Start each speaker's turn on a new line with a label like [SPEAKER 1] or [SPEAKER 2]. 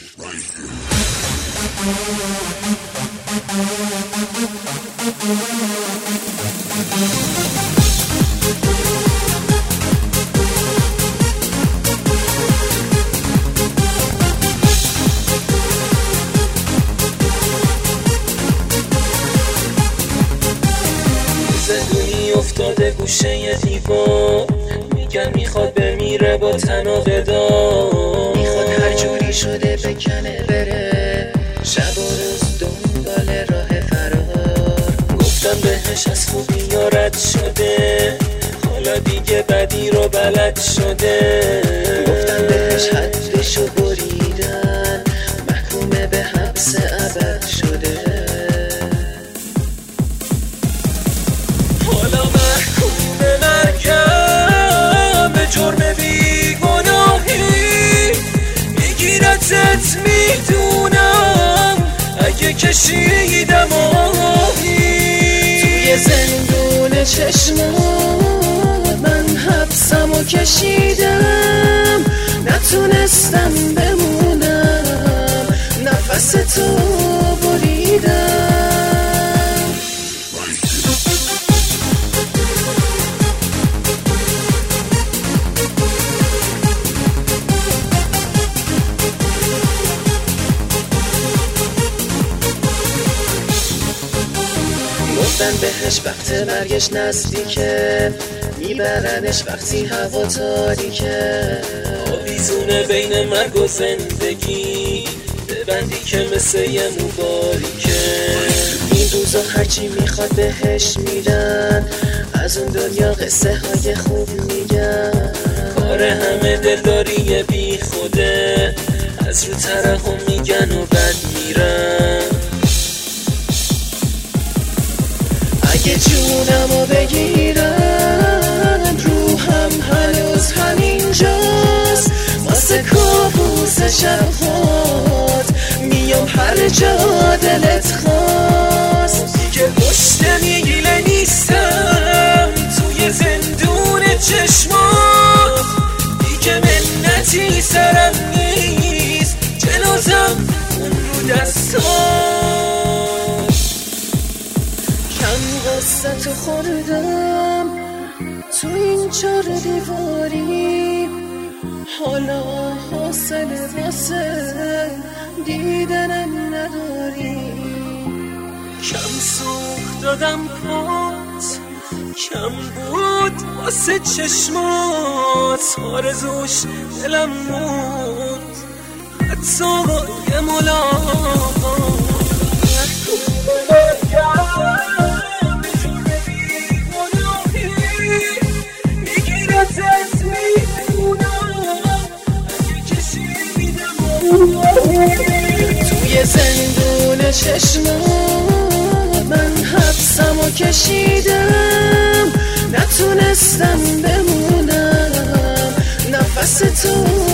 [SPEAKER 1] زندونی افتاده گوشه دیوار، میگن میخواد بمیره با طناب دار،
[SPEAKER 2] میخواد هر جوری شده بکنه بره، شب و روز دنبال راه فرار.
[SPEAKER 1] گفتم بهش از خوبی رد شده، حالا دیگه بدی رو بلد شده.
[SPEAKER 2] گفتم بهش حدشو بریدن، محکومه به حبس ابد شده.
[SPEAKER 1] حالا محکوم به مرگم به جرم بیگناهی، میگیرتت میدونم اگه کشیدم آهی.
[SPEAKER 2] توی زندون چشمات من حبسمو کشیدم، نتونستم بمونم نفس تو بریدم. گفتن بهش وقت مرگش نزدیکه، میبرنش وقتی هوا تاریکه.
[SPEAKER 1] آویزونه بین مرگ و زندگی، ببندی که مثل یه مباریکه.
[SPEAKER 2] این روزا هرچی میخواد بهش میدن، از اون دنیا قصه های خوب میگن.
[SPEAKER 1] کار همه دلداری بی خوده، از رو ترحم میگن و بد میرن.
[SPEAKER 2] اگه جونمو بگیرن، روحم هنوز همینجاست، واسه کابوس شبهات میام هر جا دلت خواست.
[SPEAKER 1] دیگه پشت میگیله نیستم توی زندون چشمات، دیگه منتی سرم نیست جنازم اون رو دستات.
[SPEAKER 2] کم قصه تو خوردم تو این 4 دیواری، حالا حوصله واسه دیدنم نداری.
[SPEAKER 1] کم سوخت دادم پات، کم بود واسه چشمات، آرزوش دلم بود حتی یه ملاقات.
[SPEAKER 2] توی زندون چشمات من حبسمو کشیدم، نتونستم بمونم نفس تو